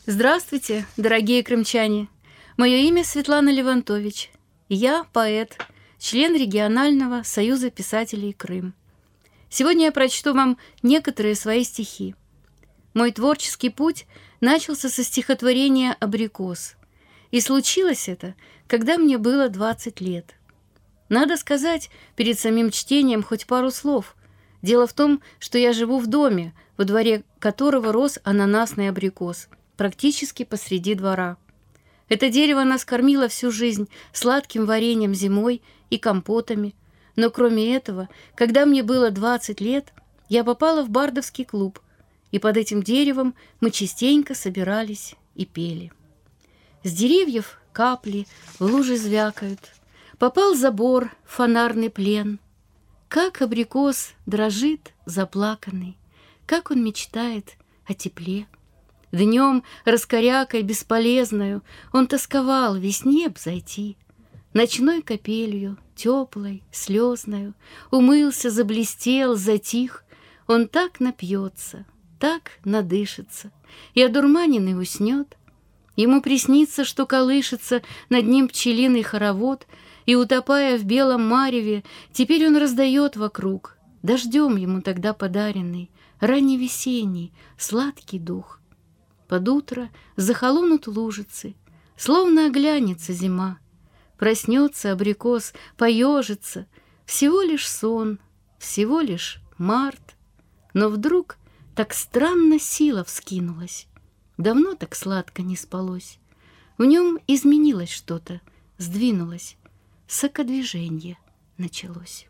Здравствуйте, дорогие крымчане! Мое имя Светлана Левантович. Я поэт, член регионального союза писателей Крым. Сегодня я прочту вам некоторые свои стихи. Мой творческий путь начался со стихотворения «Абрикос». И случилось это, когда мне было 20 лет. Надо сказать перед самим чтением хоть пару слов. Дело в том, что я живу в доме, во дворе которого рос ананасный абрикос, практически посреди двора. Это дерево нас кормило всю жизнь сладким вареньем зимой и компотами. Но кроме этого, когда мне было 20 лет, я попала в бардовский клуб, и под этим деревом мы частенько собирались и пели. С деревьев капли в луже звякают, попал забор в фонарный плен. Как абрикос дрожит заплаканный, как он мечтает о тепле. Днем раскорякой бесполезною он тосковал весне б зайти. Ночной капелью, теплой, слезною, умылся, заблестел, затих. Он так напьется, так надышится, и одурманенный уснет. Ему приснится, что колышется над ним пчелиный хоровод, и, утопая в белом мареве, теперь он раздает вокруг, дождем ему тогда подаренный, ранневесенний, сладкий дух. Под утро захолонут лужицы, словно оглянется зима. Проснется абрикос, поежится, всего лишь сон, всего лишь март. Но вдруг так странно сила вскинулась, давно так сладко не спалось. В нем изменилось что-то, сдвинулось, сокодвижение началось.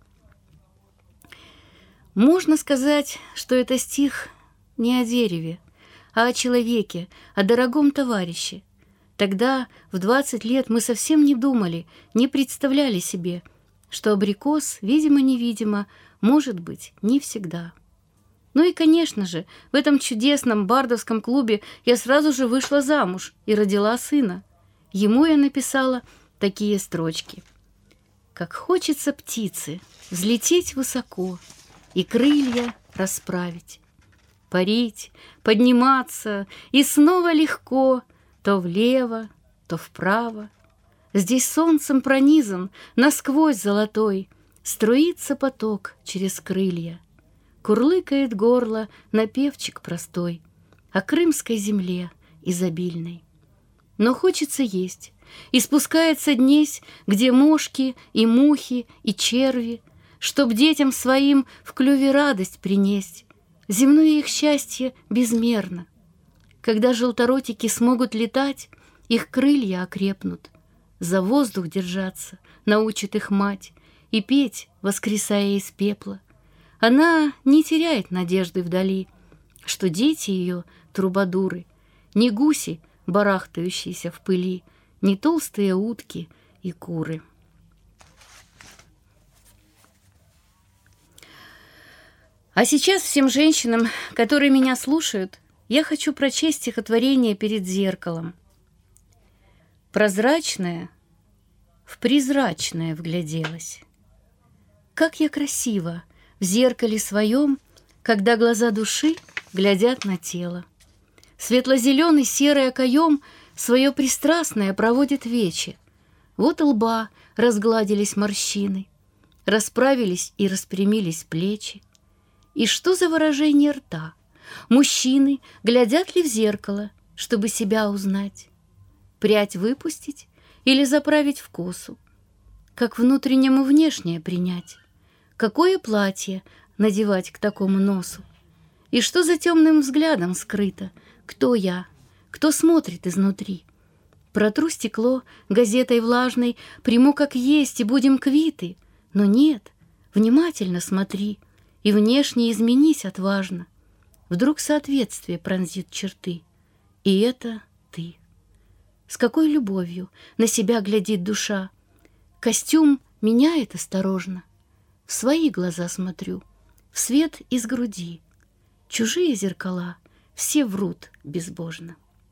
Можно сказать, что это стих не о дереве, а о человеке, о дорогом товарище. Тогда, в 20 лет, мы совсем не думали, не представляли себе, что абрикос, видимо-невидимо, может быть не всегда. Ну и, конечно же, в этом чудесном бардовском клубе я сразу же вышла замуж и родила сына. Ему я написала такие строчки. «Как хочется птице взлететь высоко и крылья расправить, парить, подниматься, и снова легко, то влево, то вправо. Здесь солнцем пронизан, насквозь золотой, струится поток через крылья. Курлыкает горло напевчик простой о крымской земле изобильной. Но хочется есть, и спускается днесь, где мошки и мухи и черви, чтоб детям своим в клюве радость принесть. Земное их счастье безмерно. Когда желторотики смогут летать, их крылья окрепнут. За воздух держаться научит их мать и петь, воскресая из пепла. Она не теряет надежды вдали, что дети ее трубадуры, не гуси, барахтающиеся в пыли, не толстые утки и куры. А сейчас всем женщинам, которые меня слушают, я хочу прочесть стихотворение перед зеркалом. Прозрачное в призрачное вгляделась. Как я красива в зеркале своем, когда глаза души глядят на тело. Светло-зеленый серый окоем свое пристрастное проводит вече. Вот лба разгладились морщины, расправились и распрямились плечи. И что за выражение рта? Мужчины глядят ли в зеркало, чтобы себя узнать? Прядь выпустить или заправить в косу? Как внутреннему внешнее принять? Какое платье надевать к такому носу? И что за темным взглядом скрыто? Кто я? Кто смотрит изнутри? Протру стекло газетой влажной, приму как есть и будем квиты. Но нет, внимательно смотри, и внешне изменись отважно. Вдруг соответствие пронзит черты, и это ты. С какой любовью на себя глядит душа. Костюм меняет осторожно. В свои глаза смотрю, в свет из груди. Чужие зеркала все врут безбожно.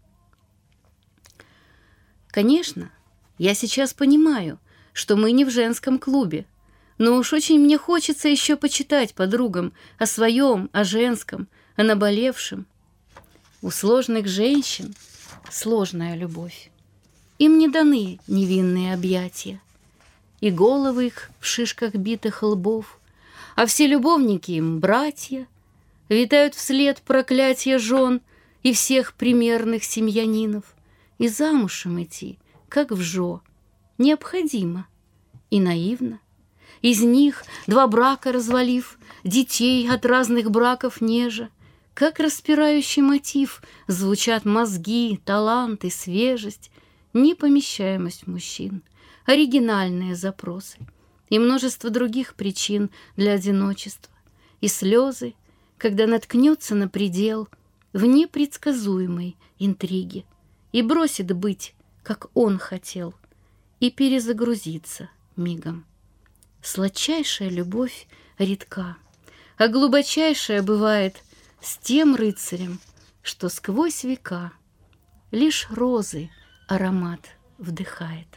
Конечно, я сейчас понимаю, что мы не в женском клубе, но уж очень мне хочется еще почитать подругам о своем, о женском, о наболевшем. У сложных женщин сложная любовь. Им не даны невинные объятия, и головы их в шишках битых лбов, а все любовники им братья, витают вслед проклятия жен и всех примерных семьянинов, и замуж им идти, как вжо, необходимо и наивно. Из них 2 брака развалив, детей от разных браков нежа, как распирающий мотив звучат мозги, таланты, свежесть, непомещаемость мужчин, оригинальные запросы и множество других причин для одиночества, и слезы, когда наткнется на предел в непредсказуемой интриге и бросит быть, как он хотел, и перезагрузиться мигом. Сладчайшая любовь редка, а глубочайшая бывает с тем рыцарем, что сквозь века лишь розы аромат вдыхает.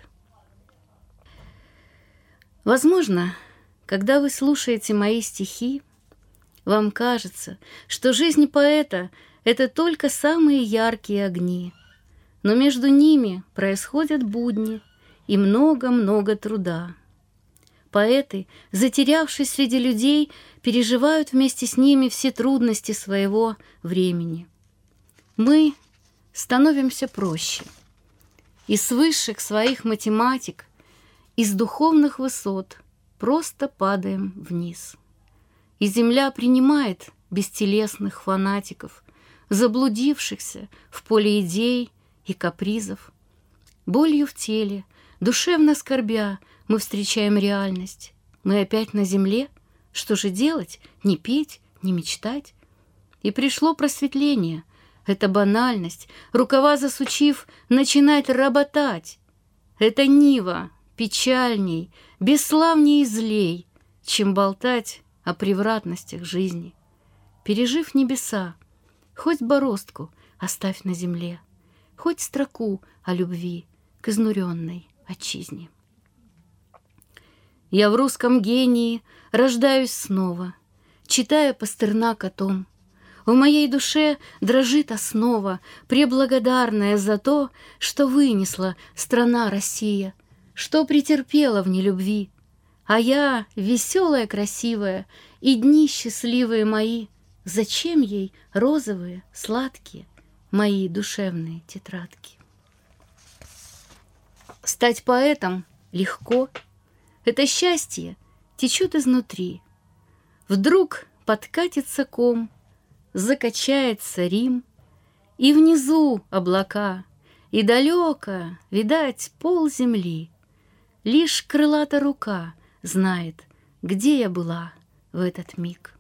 Возможно, когда вы слушаете мои стихи, вам кажется, что жизнь поэта — это только самые яркие огни, но между ними происходят будни и много-много труда. Поэты, затерявшись среди людей, переживают вместе с ними все трудности своего времени. Мы становимся проще. Из высших своих математик, из духовных высот просто падаем вниз. И земля принимает бестелесных фанатиков, заблудившихся в поле идей и капризов. Болью в теле, душевно скорбя, мы встречаем реальность. Мы опять на земле. Что же делать? Не петь, не мечтать? И пришло просветление. Это банальность, рукава засучив, начинать работать. Это нива, печальней, бесславней и злей, чем болтать о превратностях жизни. Пережив небеса, хоть бороздку оставь на земле, хоть строку о любви к изнуренной отчизне. Я в русском гении рождаюсь снова, читая Пастернака о том. В моей душе дрожит основа, преблагодарная за то, что вынесла страна Россия, что претерпела в нелюбви. А я, веселая, красивая, и дни счастливые мои, зачем ей розовые, сладкие мои душевные тетрадки? Стать поэтом легко. Это счастье течет изнутри. Вдруг подкатится ком, закачается Рим, и внизу облака, и далеко, видать, пол земли. Лишь крылата рука знает, где я была в этот миг.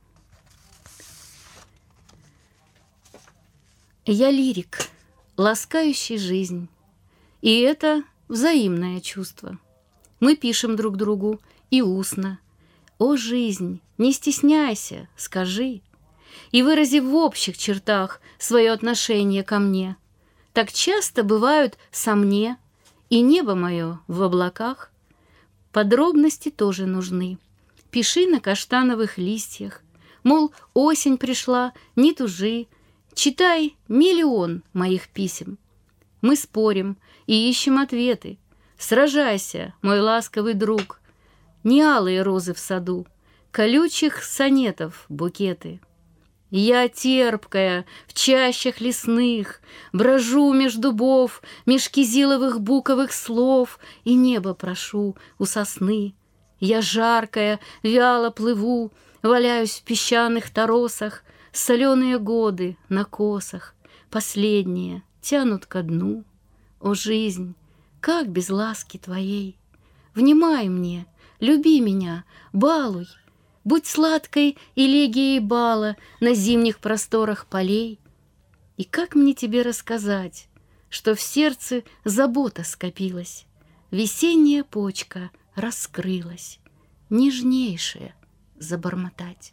Я лирик, ласкающий жизнь, и это взаимное чувство. Мы пишем друг другу и устно. О, жизнь, не стесняйся, скажи. И выразив в общих чертах свое отношение ко мне, так часто бывают со мне, и небо мое в облаках. Подробности тоже нужны. Пиши на каштановых листьях, мол, осень пришла, не тужи. Читай 1 000 000 моих писем. Мы спорим и ищем ответы. Сражайся, мой ласковый друг. Не алые розы в саду, колючих сонетов букеты. Я терпкая в чащах лесных, брожу меж дубов, меж кизиловых буковых слов, и небо прошу у сосны. Я жаркая, вяло плыву, валяюсь в песчаных торосах, соленые годы на косах, последние тянут ко дну. О, жизнь, как без ласки твоей! Внимай мне, люби меня, балуй, будь сладкой элегией бала на зимних просторах полей. И как мне тебе рассказать, что в сердце забота скопилась, весенняя почка раскрылась, нежнейшее забормотать.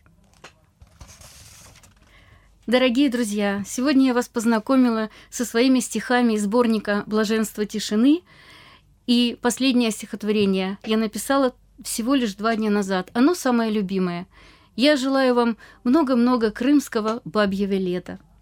Дорогие друзья, сегодня я вас познакомила со своими стихами из сборника «Блаженство тишины». И последнее стихотворение я написала всего лишь 2 дня назад. Оно самое любимое. Я желаю вам много-много крымского бабьего лета.